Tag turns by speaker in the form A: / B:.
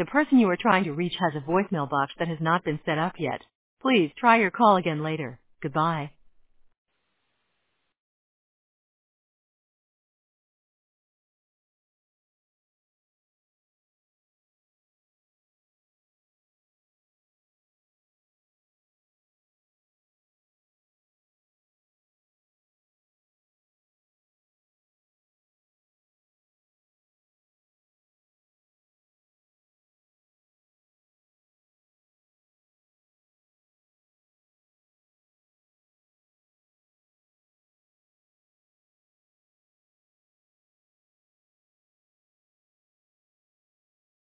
A: the person you are trying to reach has a voicemail box that has not been set up yet. Please try your call again later. Goodbye.